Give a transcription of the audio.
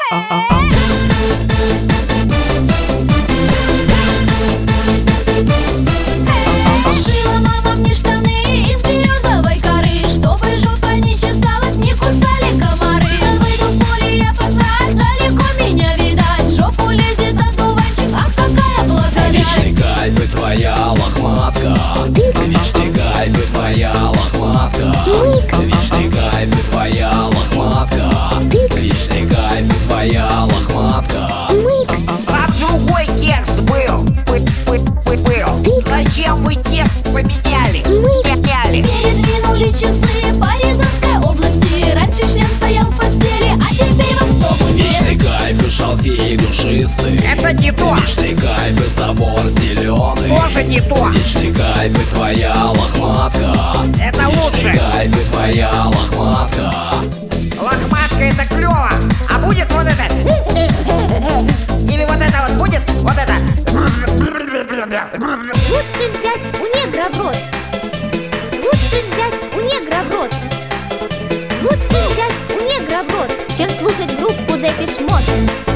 Шила мама мне штаны из березовой коры, чтобы жопа не чесалась, не кусали комары. Выйду в поле я посрать, далеко меня видать. Жопу лезет одуванчик, ах, какая благодать. Вечный кайф и твоя лохматка. Вечный кайф и твоя лохматка. Вечный кайф и твоя лохматка. Вечный кайф и твоя лохматка. Там другой текст был. Зачем вы текст поменяли? Передвинули часы по Рязанской области. Раньше член стоял в постели, а теперь в автобусе. Вечный кайф и шалфей душистый. Это не то. Вечный кайф и забор зеленый. Тоже не то. Вечный кайф и твоя лохматка. Это лучше. Вечный кайф и твоя лохматка. Лохматка это клево. А будет вот это? Или вот это вот будет? Вот это? Лучше взять у негра в рот. Лучше взять у негра в рот. Лучше взять у негра в рот, чем слушать группу Депеш Мод.